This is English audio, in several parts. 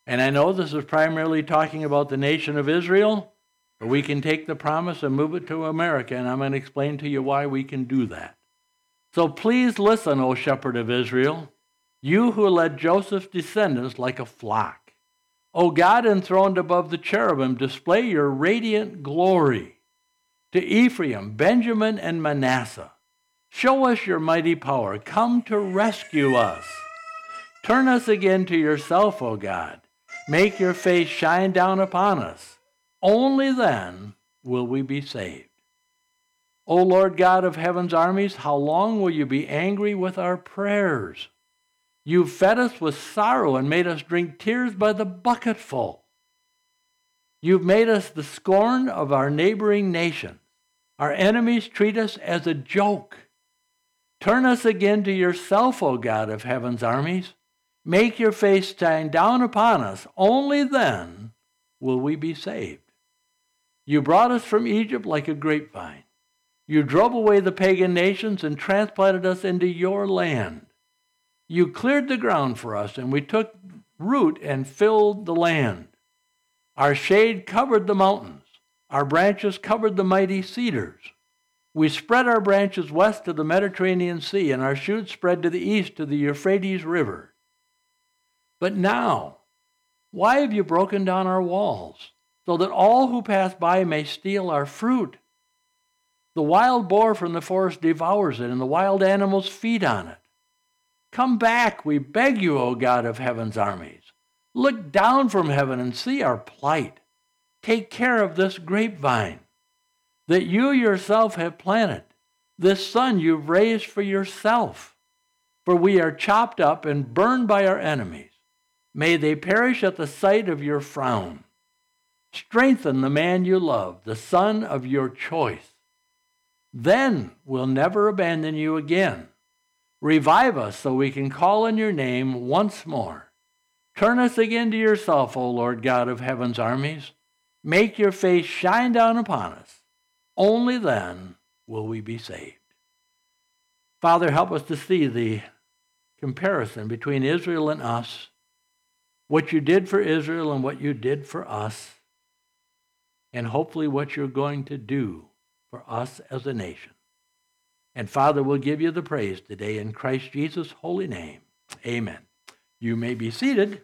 And I know this is primarily talking about the nation of Israel, but we can take the promise and move it to America, and I'm going to explain to you why we can do that. So please listen, O shepherd of Israel, you who led Joseph's descendants like a flock. O God enthroned above the cherubim, display your radiant glory. To Ephraim, Benjamin, and Manasseh, show us your mighty power. Come to rescue us. Turn us again to yourself, O God. Make your face shine down upon us. Only then will we be saved. O Lord God of heaven's armies, how long will you be angry with our prayers? You've fed us with sorrow and made us drink tears by the bucketful. You've made us the scorn of our neighboring nations. Our enemies treat us as a joke. Turn us again to yourself, O God of heaven's armies. Make your face shine down upon us. Only then will we be saved. You brought us from Egypt like a grapevine. You drove away the pagan nations and transplanted us into your land. You cleared the ground for us, and we took root and filled the land. Our shade covered the mountains. Our branches covered the mighty cedars. We spread our branches west to the Mediterranean Sea, and our shoots spread to the east to the Euphrates River. But now, why have you broken down our walls, so that all who pass by may steal our fruit? The wild boar from the forest devours it, and the wild animals feed on it. Come back, we beg you, O God of heaven's armies. Look down from heaven and see our plight. Take care of this grapevine that you yourself have planted, this son you've raised for yourself. For we are chopped up and burned by our enemies. May they perish at the sight of your frown. Strengthen the man you love, the son of your choice. Then we'll never abandon you again. Revive us so we can call on your name once more. Turn us again to yourself, O Lord God of heaven's armies. Make your face shine down upon us. Only then will we be saved. Father, help us to see the comparison between Israel and us, what you did for Israel and what you did for us, and hopefully what you're going to do for us as a nation. And Father, we'll give you the praise today in Christ Jesus' holy name. Amen. You may be seated.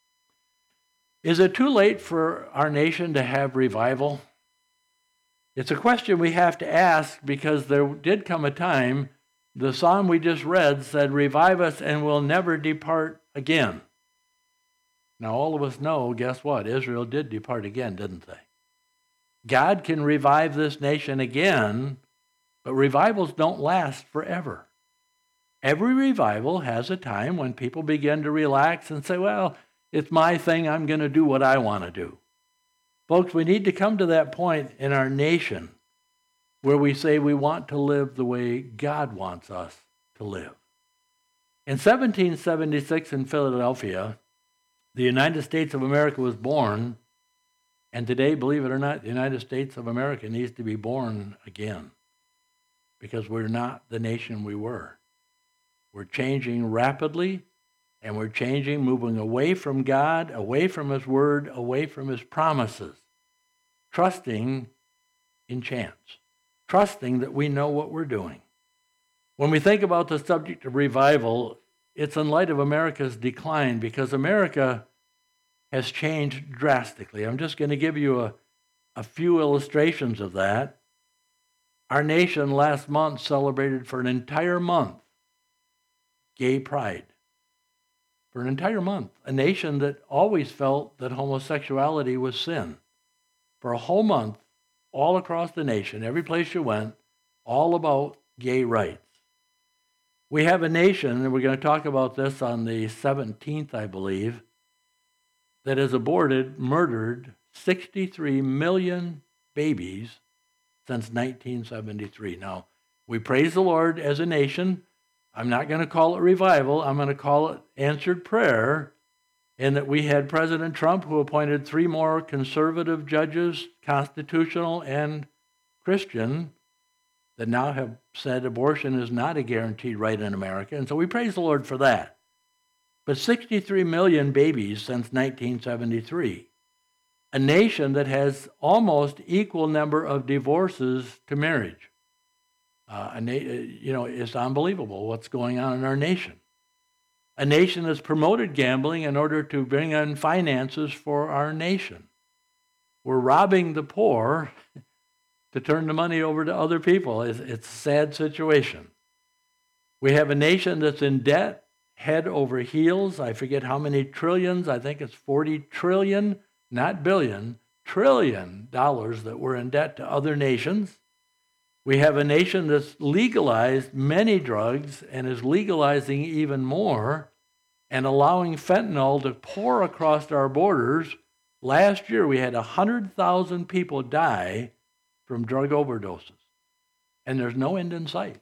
Is it too late for our nation to have revival? It's a question we have to ask because there did come a time, the psalm we just read said, revive us and we'll never depart again. Now all of us know, guess what? Israel did depart again, didn't they? God can revive this nation again, but revivals don't last forever. Every revival has a time when people begin to relax and say, well, it's my thing, I'm going to do what I want to do. Folks, we need to come to that point in our nation where we say we want to live the way God wants us to live. In 1776 in Philadelphia, the United States of America was born, and today, believe it or not, the United States of America needs to be born again because we're not the nation we were. We're changing rapidly, and we're changing, moving away from God, away from His Word, away from His promises, trusting in chance, trusting that we know what we're doing. When we think about the subject of revival, it's in light of America's decline because America has changed drastically. I'm just going to give you a few illustrations of that. Our nation last month celebrated for an entire month gay pride. For an entire month, a nation that always felt that homosexuality was sin. For a whole month, all across the nation, every place you went, all about gay rights. We have a nation, and we're going to talk about this on the 17th, I believe, that has murdered 63 million babies since 1973. Now, we praise the Lord as a nation. I'm not going to call it revival. I'm going to call it answered prayer, in that we had President Trump who appointed 3 more conservative judges, constitutional and Christian, that now have said abortion is not a guaranteed right in America. And so we praise the Lord for that. but 63 million babies since 1973. A nation that has almost equal number of divorces to marriage. It's unbelievable what's going on in our nation. A nation that's promoted gambling in order to bring in finances for our nation. We're robbing the poor to turn the money over to other people. It's a sad situation. We have a nation that's in debt, head over heels. I forget how many trillions. I think it's 40 trillion, not billion, trillion dollars that we're in debt to other nations. We have a nation that's legalized many drugs and is legalizing even more and allowing fentanyl to pour across our borders. Last year, we had 100,000 people die from drug overdoses, and there's no end in sight.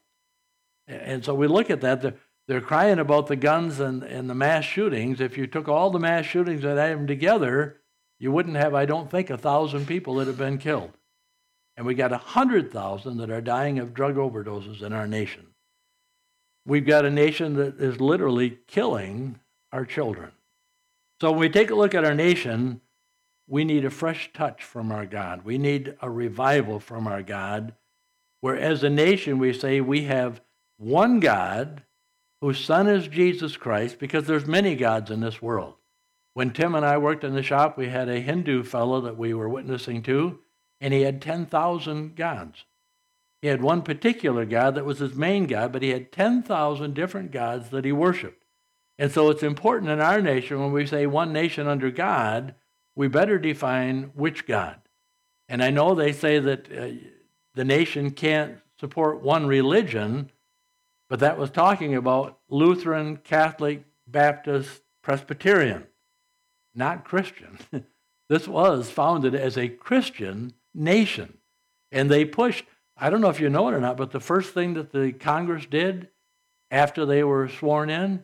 And so we look at that. They're crying about the guns and the mass shootings. If you took all the mass shootings and added them together, you wouldn't have, I don't think, 1,000 people that have been killed. And we got 100,000 that are dying of drug overdoses in our nation. We've got a nation that is literally killing our children. So when we take a look at our nation, we need a fresh touch from our God. We need a revival from our God, where as a nation we say we have one God whose son is Jesus Christ, because there's many gods in this world. When Tim and I worked in the shop, we had a Hindu fellow that we were witnessing to, and he had 10,000 gods. He had one particular God that was his main God, but he had 10,000 different gods that he worshiped. And so it's important in our nation, when we say one nation under God, we better define which God. And I know they say that the nation can't support one religion, but that was talking about Lutheran, Catholic, Baptist, Presbyterian, not Christian. This was founded as a Christian nation. And they pushed, I don't know if you know it or not, but the first thing that the Congress did after they were sworn in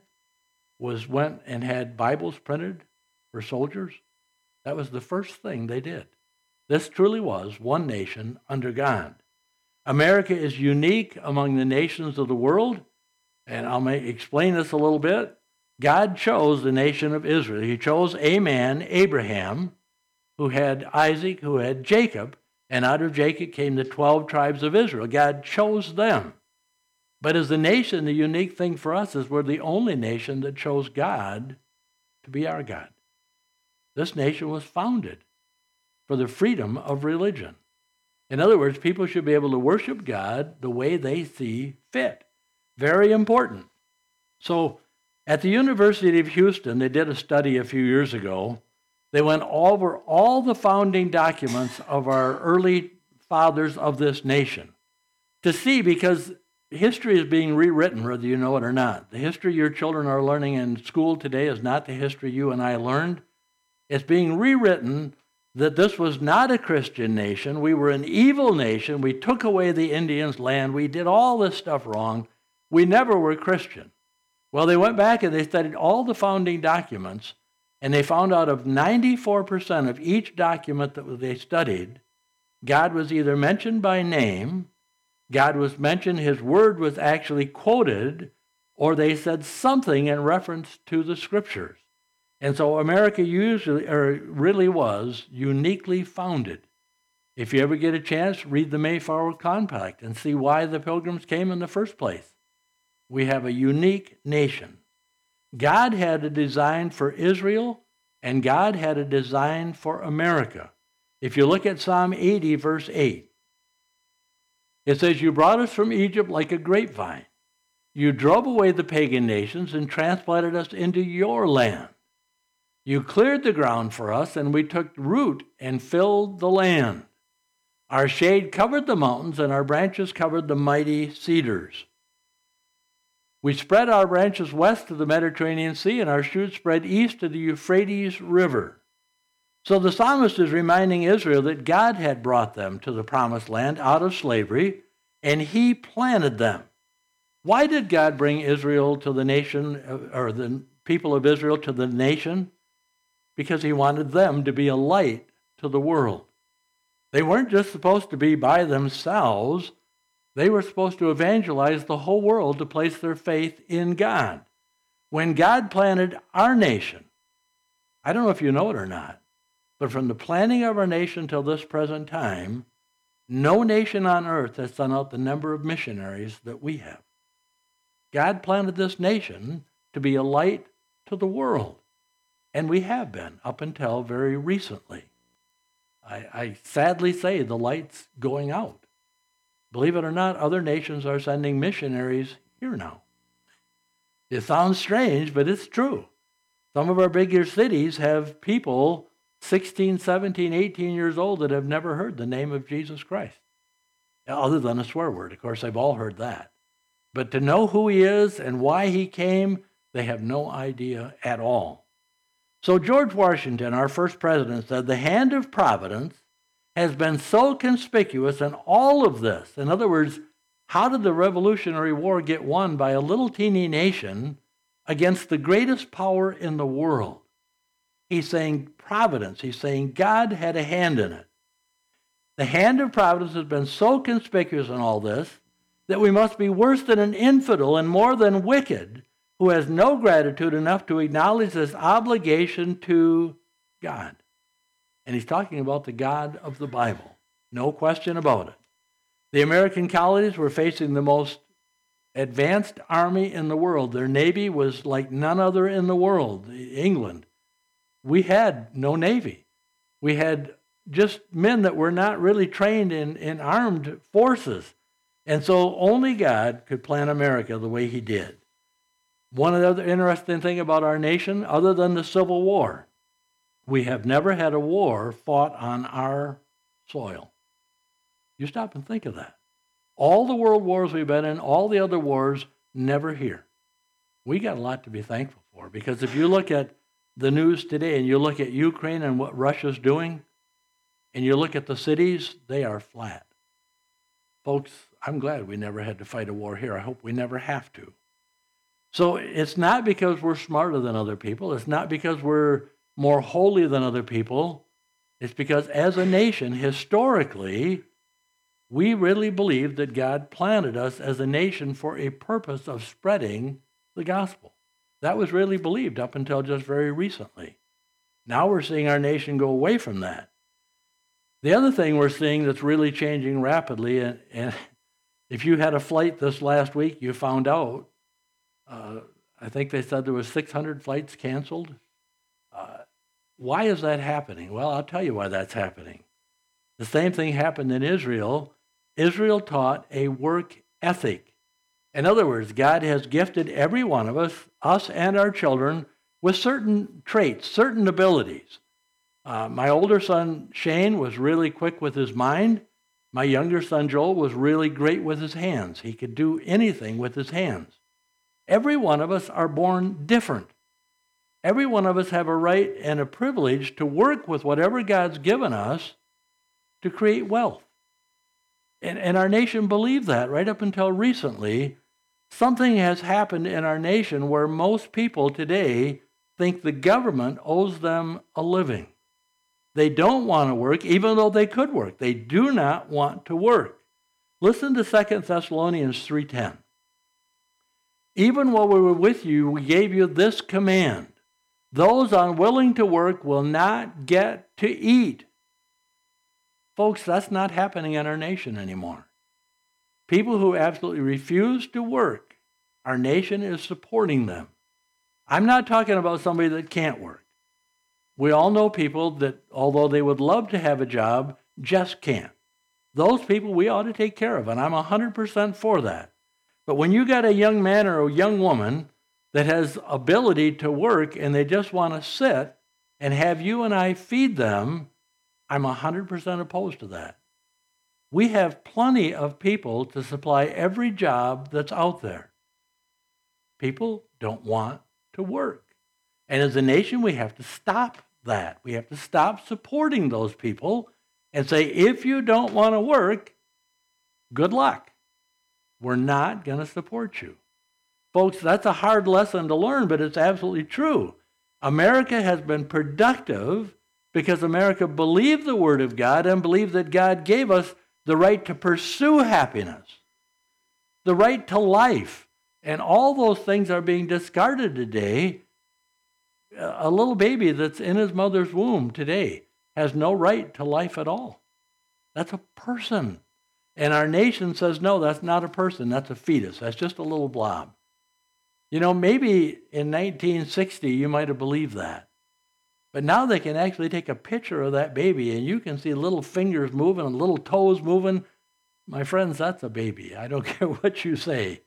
was went and had Bibles printed for soldiers. That was the first thing they did. This truly was one nation under God. America is unique among the nations of the world, and I'll explain this a little bit. God chose the nation of Israel. He chose a man, Abraham, who had Isaac, who had Jacob, and out of Jacob came the 12 tribes of Israel. God chose them. But as a nation, the unique thing for us is we're the only nation that chose God to be our God. This nation was founded for the freedom of religion. In other words, people should be able to worship God the way they see fit. Very important. So at the University of Houston, they did a study a few years ago. They went over all the founding documents of our early fathers of this nation to see, because history is being rewritten, whether you know it or not. The history your children are learning in school today is not the history you and I learned. It's being rewritten that this was not a Christian nation. We were an evil nation. We took away the Indians' land. We did all this stuff wrong. We never were Christian. Well, they went back and they studied all the founding documents, and they found out of 94% of each document that they studied, God was either mentioned by name, God was mentioned, his word was actually quoted, or they said something in reference to the scriptures. And so America really was uniquely founded. If you ever get a chance, read the Mayflower Compact and see why the Pilgrims came in the first place. We have a unique nation. God had a design for Israel, and God had a design for America. If you look at Psalm 80, verse 8, it says, "You brought us from Egypt like a grapevine. You drove away the pagan nations and transplanted us into your land. You cleared the ground for us, and we took root and filled the land. Our shade covered the mountains, and our branches covered the mighty cedars. We spread our branches west to the Mediterranean Sea, and our shoots spread east to the Euphrates River." So the psalmist is reminding Israel that God had brought them to the promised land out of slavery, and he planted them. Why did God bring Israel to the nation, or the people of Israel to the nation? Because he wanted them to be a light to the world. They weren't just supposed to be by themselves. They were supposed to evangelize the whole world to place their faith in God. When God planted our nation, I don't know if you know it or not, but from the planting of our nation till this present time, no nation on earth has sent out the number of missionaries that we have. God planted this nation to be a light to the world, and we have been up until very recently. I sadly say the light's going out. Believe it or not, other nations are sending missionaries here now. It sounds strange, but it's true. Some of our bigger cities have people 16, 17, 18 years old that have never heard the name of Jesus Christ, other than a swear word. Of course, they've all heard that. But to know who he is and why he came, they have no idea at all. So George Washington, our first president, said, the hand of providence has been so conspicuous in all of this. In other words, how did the Revolutionary War get won by a little teeny nation against the greatest power in the world? He's saying providence. He's saying God had a hand in it. The hand of providence has been so conspicuous in all this that we must be worse than an infidel and more than wicked who has no gratitude enough to acknowledge this obligation to God. And he's talking about the God of the Bible. No question about it. The American colonies were facing the most advanced army in the world. Their navy was like none other in the world, England. We had no navy. We had just men that were not really trained in armed forces. And so only God could plan America the way he did. One other interesting thing about our nation, other than the Civil War, we have never had a war fought on our soil. You stop and think of that. All the world wars we've been in, all the other wars, never here. We got a lot to be thankful for, because if you look at the news today and you look at Ukraine and what Russia's doing, and you look at the cities, they are flat. Folks, I'm glad we never had to fight a war here. I hope we never have to. So it's not because we're smarter than other people. It's not because we're more holy than other people. It's because as a nation, historically, we really believe that God planted us as a nation for a purpose of spreading the gospel. That was really believed up until just very recently. Now we're seeing our nation go away from that. The other thing we're seeing that's really changing rapidly, and if you had a flight this last week, you found out, I think they said there was 600 flights canceled. Why is that happening? Well, I'll tell you why that's happening. The same thing happened in Israel. Israel taught a work ethic. In other words, God has gifted every one of us and our children, with certain traits, certain abilities. My older son, Shane, was really quick with his mind. My younger son, Joel, was really great with his hands. He could do anything with his hands. Every one of us are born different. Every one of us have a right and a privilege to work with whatever God's given us to create wealth. And our nation believed that right up until recently. Something has happened in our nation where most people today think the government owes them a living. They don't want to work, even though they could work. They do not want to work. Listen to 2 Thessalonians 3:10. Even while we were with you, we gave you this command. Those unwilling to work will not get to eat. Folks, that's not happening in our nation anymore. People who absolutely refuse to work, our nation is supporting them. I'm not talking about somebody that can't work. We all know people that, although they would love to have a job, just can't. Those people we ought to take care of, and I'm 100% for that. But when you got a young man or a young woman that has ability to work and they just want to sit and have you and I feed them, I'm 100% opposed to that. We have plenty of people to supply every job that's out there. People don't want to work. And as a nation, we have to stop that. We have to stop supporting those people and say, if you don't want to work, good luck. We're not going to support you. Folks, that's a hard lesson to learn, but it's absolutely true. America has been productive because America believed the Word of God and believed that God gave us the right to pursue happiness, the right to life. And all those things are being discarded today. A little baby that's in his mother's womb today has no right to life at all. That's a person. And our nation says, no, that's not a person. That's a fetus. That's just a little blob. You know, maybe in 1960 you might have believed that. But now they can actually take a picture of that baby and you can see little fingers moving and little toes moving. My friends, that's a baby. I don't care what you say.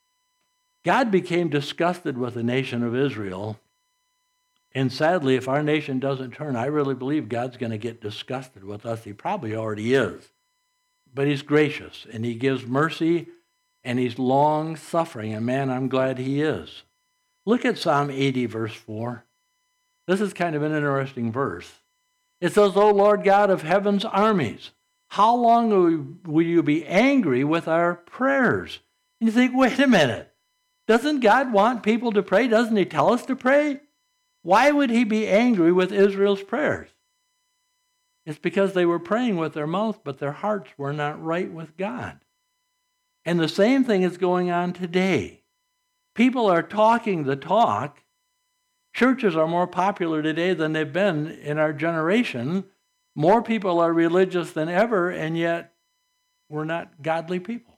God became disgusted with the nation of Israel. And sadly, if our nation doesn't turn, I really believe God's going to get disgusted with us. He probably already is. But he's gracious, and he gives mercy, and he's long-suffering. And man, I'm glad he is. Look at Psalm 80, verse 4. This is kind of an interesting verse. It says, O Lord God of heaven's armies, how long will you be angry with our prayers? And you think, wait a minute. Doesn't God want people to pray? Doesn't he tell us to pray? Why would he be angry with Israel's prayers? It's because they were praying with their mouth, but their hearts were not right with God. And the same thing is going on today. People are talking the talk. Churches are more popular today than they've been in our generation. More people are religious than ever, and yet we're not godly people.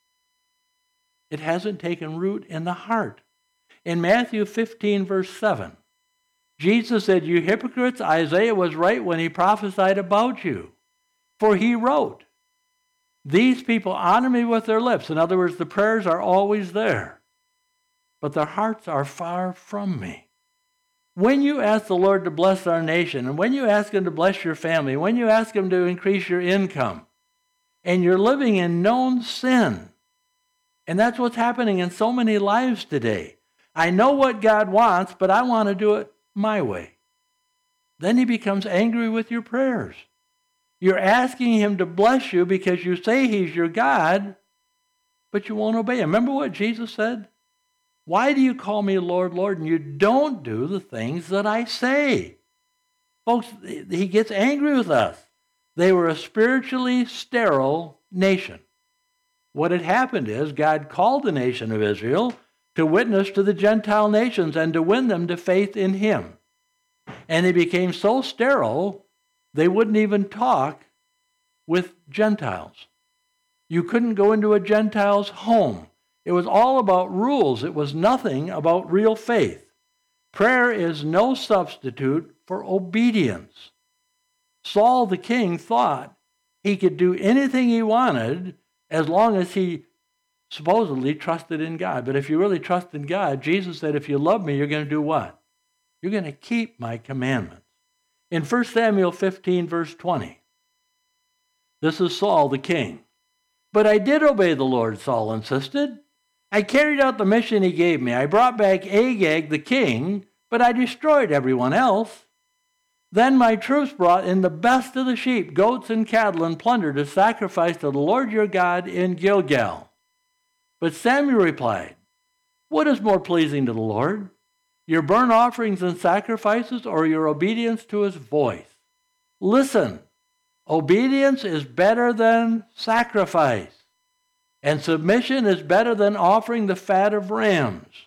It hasn't taken root in the heart. In Matthew 15, verse 7, Jesus said, you hypocrites, Isaiah was right when he prophesied about you. For he wrote, these people honor me with their lips. In other words, the prayers are always there, but their hearts are far from me. When you ask the Lord to bless our nation, and when you ask him to bless your family, when you ask him to increase your income, and you're living in known sin, and that's what's happening in so many lives today. I know what God wants, but I want to do it my way. Then he becomes angry with your prayers. You're asking him to bless you because you say he's your God, but you won't obey him. Remember what Jesus said? Why do you call me Lord, Lord, and you don't do the things that I say? Folks, he gets angry with us. They were a spiritually sterile nation. What had happened is God called the nation of Israel to witness to the Gentile nations and to win them to faith in him. And they became so sterile, they wouldn't even talk with Gentiles. You couldn't go into a Gentile's home. It was all about rules. It was nothing about real faith. Prayer is no substitute for obedience. Saul the king thought he could do anything he wanted as long as he supposedly trusted in God. But if you really trust in God, Jesus said, if you love me, you're going to do what? You're going to keep my commandments. In 1 Samuel 15, verse 20, this is Saul the king. But I did obey the Lord, Saul insisted. I carried out the mission he gave me. I brought back Agag the king, but I destroyed everyone else. Then my troops brought in the best of the sheep, goats, and cattle, and plunder to sacrifice to the Lord your God in Gilgal. But Samuel replied, what is more pleasing to the Lord, your burnt offerings and sacrifices, or your obedience to his voice? Listen, obedience is better than sacrifice, and submission is better than offering the fat of rams.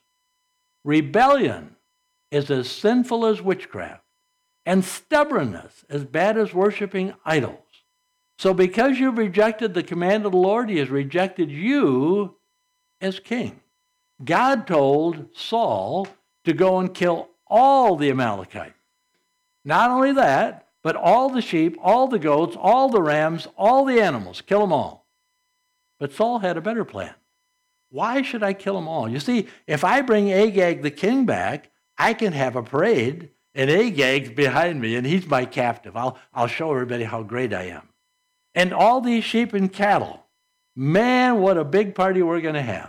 Rebellion is as sinful as witchcraft, and stubbornness as bad as worshiping idols. So because you've rejected the command of the Lord, he has rejected you as king. God told Saul to go and kill all the Amalekites. Not only that, but all the sheep, all the goats, all the rams, all the animals. Kill them all. But Saul had a better plan. Why should I kill them all? You see, if I bring Agag the king back, I can have a parade, and Agag's behind me, and he's my captive. I'll show everybody how great I am. And all these sheep and cattle, man, what a big party we're going to have.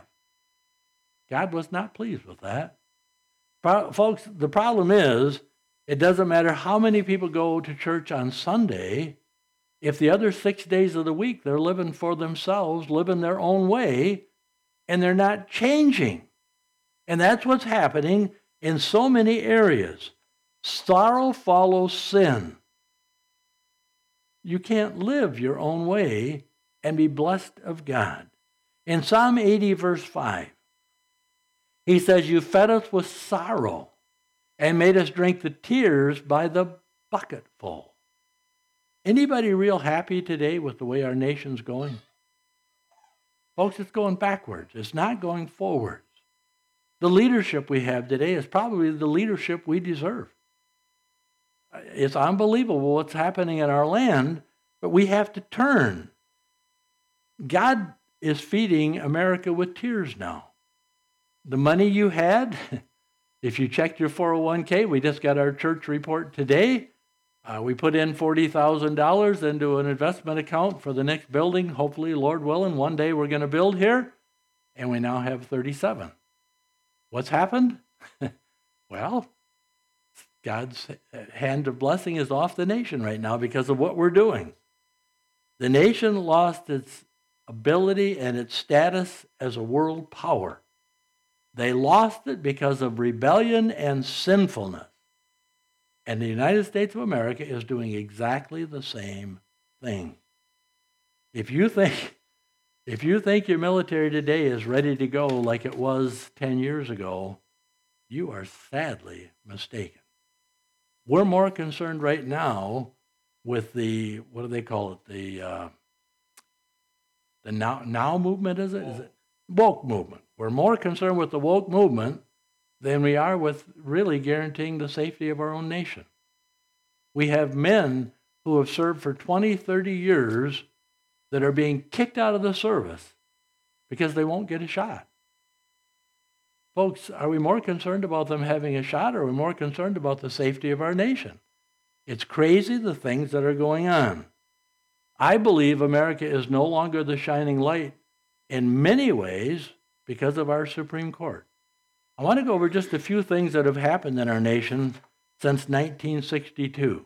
God was not pleased with that. Folks, the problem is, it doesn't matter how many people go to church on Sunday, if the other 6 days of the week they're living for themselves, living their own way, and they're not changing. And that's what's happening in so many areas. Sorrow follows sin. You can't live your own way and be blessed of God. In Psalm 80, verse 5, He says, you fed us with sorrow and made us drink the tears by the bucketful. Anybody real happy today with the way our nation's going? Folks, it's going backwards. It's not going forwards. The leadership we have today is probably the leadership we deserve. It's unbelievable what's happening in our land, but we have to turn. God is feeding America with tears now. The money you had, if you checked your 401k, we just got our church report today. We put in $40,000 into an investment account for the next building. Hopefully, Lord willing, one day we're going to build here. And we now have 37. What's happened? Well, God's hand of blessing is off the nation right now because of what we're doing. The nation lost its ability and its status as a world power. They lost it because of rebellion and sinfulness. And the United States of America is doing exactly the same thing. If you think your military today is ready to go like it was 10 years ago, you are sadly mistaken. We're more concerned right now with the, what do they call it? The now movement, is it? Is it woke movement? We're more concerned with the woke movement than we are with really guaranteeing the safety of our own nation. We have men who have served for 20, 30 years that are being kicked out of the service because they won't get a shot. Folks, are we more concerned about them having a shot, or are we more concerned about the safety of our nation? It's crazy the things that are going on. I believe America is no longer the shining light in many ways because of our Supreme Court. I want to go over just a few things that have happened in our nation since 1962.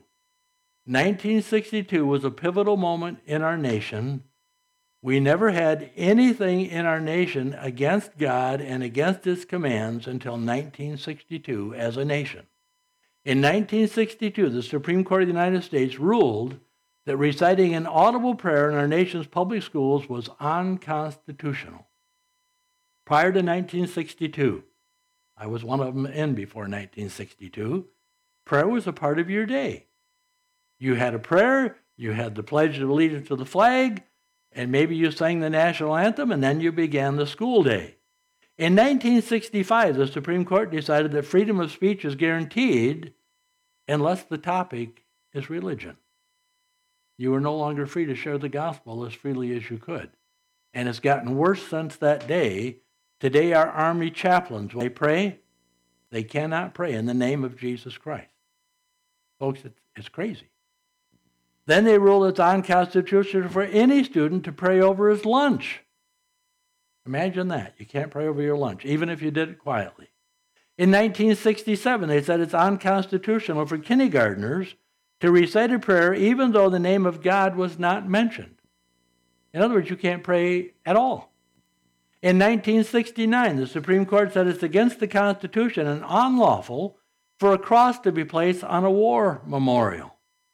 1962 was a pivotal moment in our nation. We never had anything in our nation against God and against His commands until 1962 as a nation. In 1962, the Supreme Court of the United States ruled that reciting an audible prayer in our nation's public schools was unconstitutional. Prior to 1962, I was one of them in before 1962, prayer was a part of your day. You had a prayer, you had the Pledge of Allegiance to the flag, and maybe you sang the national anthem, and then you began the school day. In 1965, the Supreme Court decided that freedom of speech is guaranteed unless the topic is religion. You were no longer free to share the gospel as freely as you could. And it's gotten worse since that day. Today, our Army chaplains, when they pray, they cannot pray in the name of Jesus Christ. Folks, it's crazy. Then they rule it's unconstitutional for any student to pray over his lunch. Imagine that. You can't pray over your lunch, even if you did it quietly. In 1967, they said it's unconstitutional for kindergartners to recite a prayer even though the name of God was not mentioned. In other words, you can't pray at all. In 1969, the Supreme Court said it's against the Constitution and unlawful for a cross to be placed on a war memorial.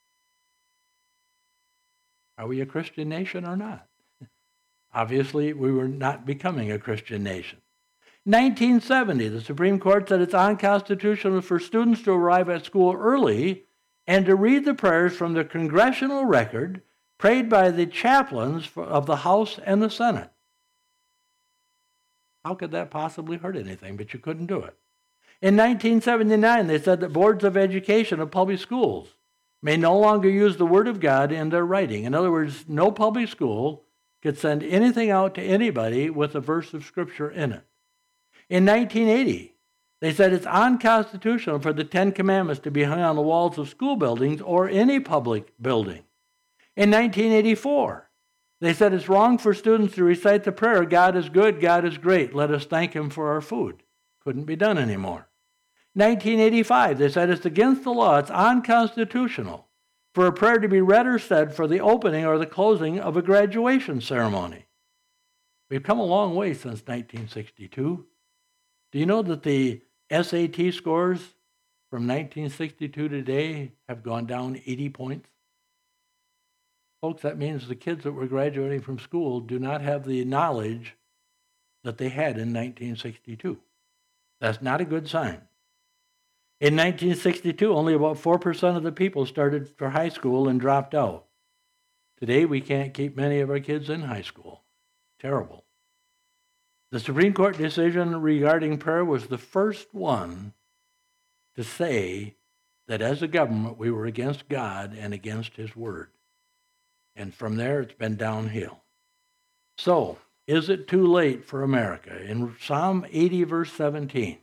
Are we a Christian nation or not? Obviously, we were not becoming a Christian nation. 1970, the Supreme Court said it's unconstitutional for students to arrive at school early and to read the prayers from the congressional record prayed by the chaplains of the House and the Senate. How could that possibly hurt anything? But you couldn't do it. In 1979, they said that boards of education of public schools may no longer use the Word of God in their writing. In other words, no public school could send anything out to anybody with a verse of Scripture in it. In 1980, they said it's unconstitutional for the Ten Commandments to be hung on the walls of school buildings or any public building. In 1984, they said it's wrong for students to recite the prayer, God is good, God is great, let us thank Him for our food. Couldn't be done anymore. 1985, they said it's against the law, it's unconstitutional for a prayer to be read or said for the opening or the closing of a graduation ceremony. We've come a long way since 1962. Do you know that the SAT scores from 1962 to today have gone down 80 points? Folks, that means the kids that were graduating from school do not have the knowledge that they had in 1962. That's not a good sign. In 1962, only about 4% of the people started for high school and dropped out. Today, we can't keep many of our kids in high school. Terrible. The Supreme Court decision regarding prayer was the first one to say that as a government, we were against God and against His Word. And from there, it's been downhill. So, is it too late for America? In Psalm 80, verse 17,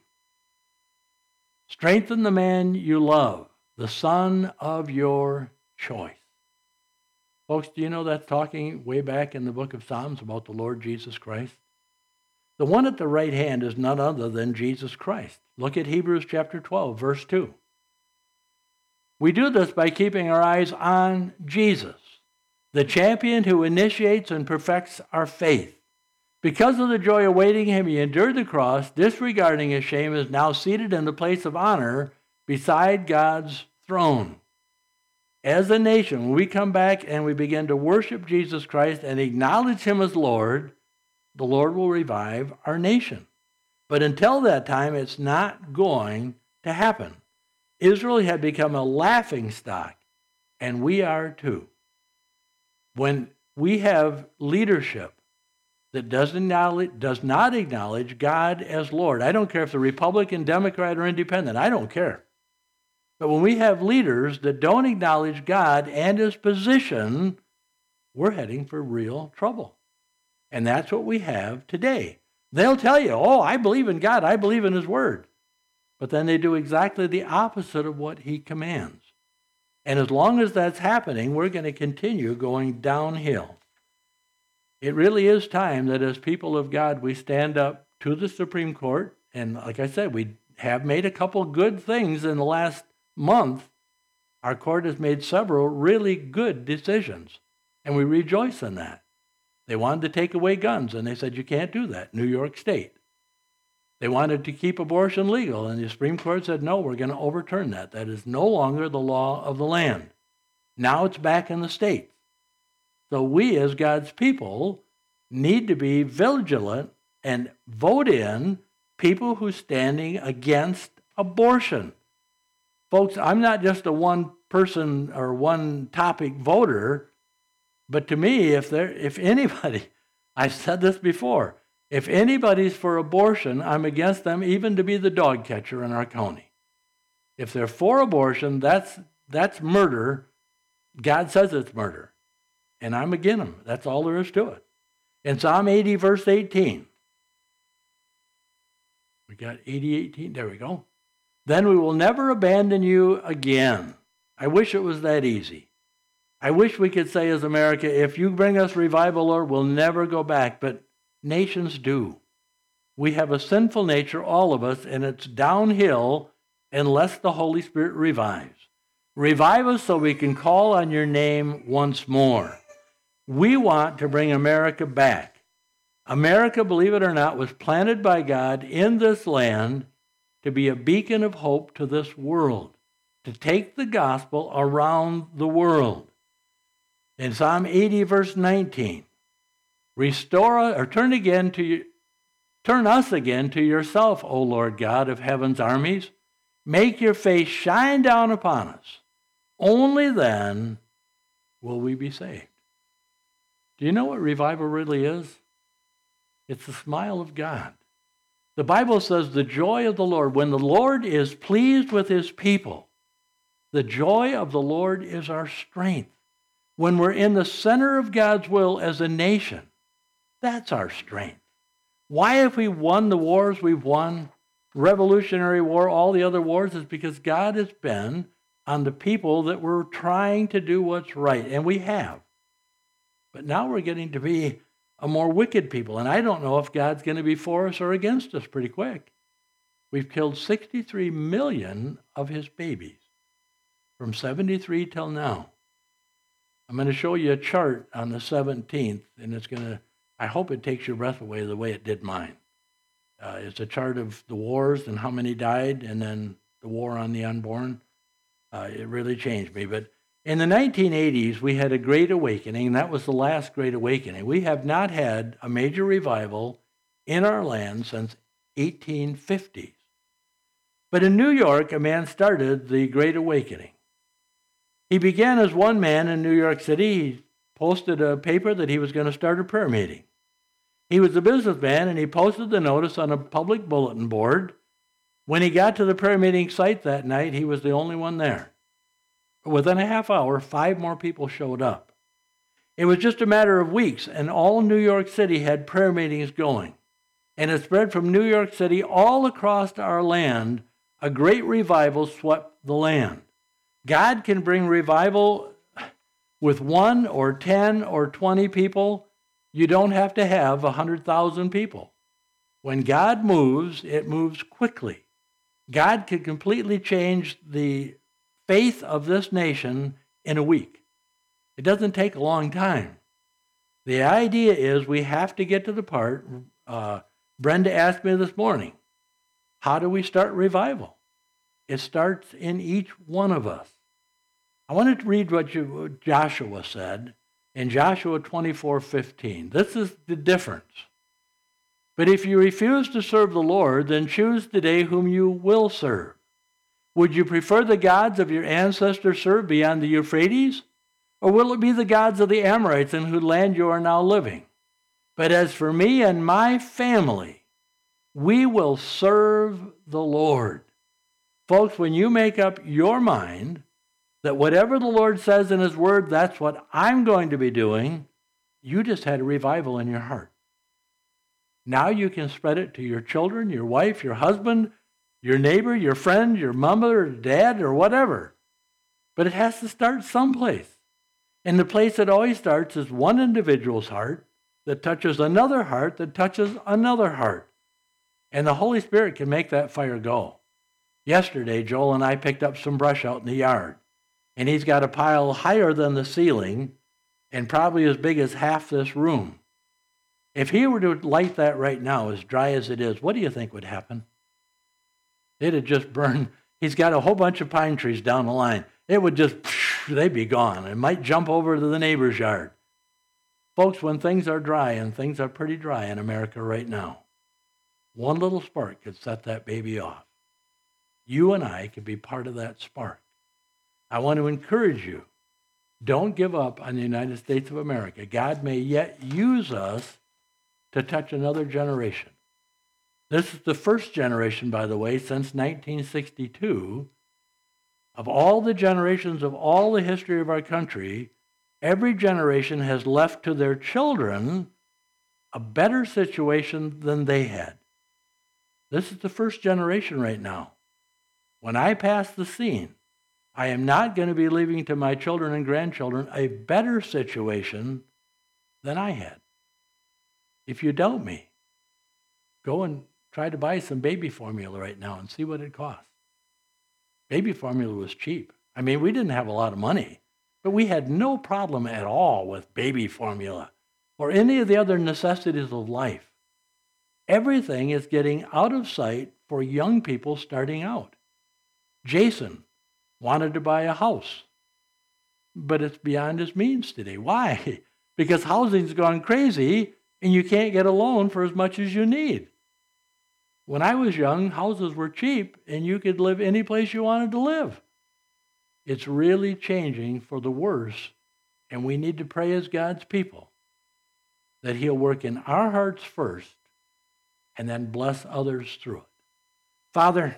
strengthen the man you love, the son of your choice. Folks, do you know that's talking way back in the book of Psalms about the Lord Jesus Christ? The one at the right hand is none other than Jesus Christ. Look at Hebrews chapter 12, verse 2. We do this by keeping our eyes on Jesus, the champion who initiates and perfects our faith. Because of the joy awaiting him, he endured the cross, disregarding his shame, is now seated in the place of honor beside God's throne. As a nation, when we come back and we begin to worship Jesus Christ and acknowledge him as Lord, the Lord will revive our nation. But until that time, it's not going to happen. Israel had become a laughingstock, and we are too. When we have leadership that does not acknowledge God as Lord, I don't care if they're Republican, Democrat, or Independent, I don't care. But when we have leaders that don't acknowledge God and his position, we're heading for real trouble. And that's what we have today. They'll tell you, oh, I believe in God, I believe in his word. But then they do exactly the opposite of what he commands. And as long as that's happening, we're going to continue going downhill. It really is time that as people of God, we stand up to the Supreme Court. And like I said, we have made a couple good things in the last month. Our court has made several really good decisions, and we rejoice in that. They wanted to take away guns, and they said, you can't do that, New York State. They wanted to keep abortion legal, and the Supreme Court said, no, we're going to overturn that. That is no longer the law of the land. Now it's back in the states. So we, as God's people, need to be vigilant and vote in people who are standing against abortion. Folks, I'm not just a one-person or one-topic voter, but to me, if anybody, I've said this before, if anybody's for abortion, I'm against them even to be the dog catcher in our county. If they're for abortion, that's murder. God says it's murder. And I'm against them. That's all there is to it. In Psalm 80, verse 18. We got 80, 18. There we go. Then we will never abandon you again. I wish it was that easy. I wish we could say as America, if you bring us revival, Lord, we'll never go back. But nations do. We have a sinful nature, all of us, and it's downhill unless the Holy Spirit revives. Revive us so we can call on your name once more. We want to bring America back. America, believe it or not, was planted by God in this land to be a beacon of hope to this world, to take the gospel around the world. In Psalm 80, verse 19, turn us again to yourself, O Lord God of heaven's armies. Make your face shine down upon us. Only then will we be saved. Do you know what revival really is? It's the smile of God. The Bible says the joy of the Lord, when the Lord is pleased with his people, the joy of the Lord is our strength. When we're in the center of God's will as a nation, that's our strength. Why have we won the wars we've won? Revolutionary War, all the other wars, is because God has been on the people that were trying to do what's right, and we have. But now we're getting to be a more wicked people, and I don't know if God's going to be for us or against us pretty quick. We've killed 63 million of his babies from 73 till now. I'm going to show you a chart on the 17th, and I hope it takes your breath away the way it did mine. It's a chart of the wars and how many died, and then the war on the unborn. It really changed me. But in the 1980s, we had a great awakening, and that was the last great awakening. We have not had a major revival in our land since 1850s. But in New York, a man started the Great Awakening. He began as one man in New York City. He posted a paper that he was going to start a prayer meeting. He was a businessman, and he posted the notice on a public bulletin board. When he got to the prayer meeting site that night, he was the only one there. Within a half hour, 5 more people showed up. It was just a matter of weeks, and all New York City had prayer meetings going. And it spread from New York City all across our land. A great revival swept the land. God can bring revival with 1 or 10 or 20 people. You don't have to have 100,000 people. When God moves, it moves quickly. God can completely change the faith of this nation in a week. It doesn't take a long time. The idea is we have to get to the part, Brenda asked me this morning, how do we start revival? It starts in each one of us. I wanted to read what Joshua said in Joshua 24:15. This is the difference. But if you refuse to serve the Lord, then choose today whom you will serve. Would you prefer the gods of your ancestors served beyond the Euphrates? Or will it be the gods of the Amorites in whose land you are now living? But as for me and my family, we will serve the Lord. Folks, when you make up your mind that whatever the Lord says in his word, that's what I'm going to be doing, you just had a revival in your heart. Now you can spread it to your children, your wife, your husband, your neighbor, your friend, your mama or dad or whatever. But it has to start someplace. And the place it always starts is one individual's heart that touches another heart that touches another heart. And the Holy Spirit can make that fire go. Yesterday, Joel and I picked up some brush out in the yard. And he's got a pile higher than the ceiling and probably as big as half this room. If he were to light that right now, as dry as it is, what do you think would happen? It'd just burn. He's got a whole bunch of pine trees down the line. It would just, they'd be gone. It might jump over to the neighbor's yard. Folks, when things are dry, and things are pretty dry in America right now, one little spark could set that baby off. You and I could be part of that spark. I want to encourage you, don't give up on the United States of America. God may yet use us to touch another generation. This is the first generation, by the way, since 1962. Of all the generations of all the history of our country, every generation has left to their children a better situation than they had. This is the first generation right now. When I pass the scene, I am not going to be leaving to my children and grandchildren a better situation than I had. If you doubt me, go and try to buy some baby formula right now and see what it costs. Baby formula was cheap. I mean, we didn't have a lot of money, but we had no problem at all with baby formula or any of the other necessities of life. Everything is getting out of sight for young people starting out. Jason wanted to buy a house, but it's beyond his means today. Why? Because housing's gone crazy and you can't get a loan for as much as you need. When I was young, houses were cheap and you could live any place you wanted to live. It's really changing for the worse, and we need to pray as God's people that he'll work in our hearts first and then bless others through it. Father,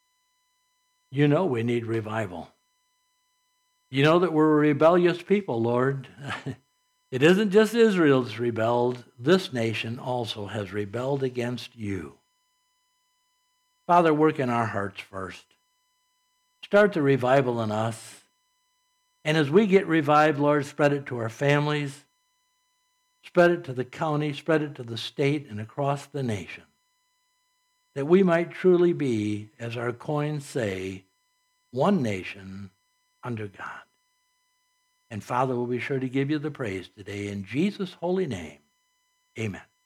you know we need revival. You know that we're a rebellious people, Lord. It isn't just Israel that's rebelled. This nation also has rebelled against you. Father, work in our hearts first. Start the revival in us. And as we get revived, Lord, spread it to our families, spread it to the county, spread it to the state and across the nation, that we might truly be, as our coins say, one nation under God. And Father, we'll be sure to give you the praise today. In Jesus' holy name, amen.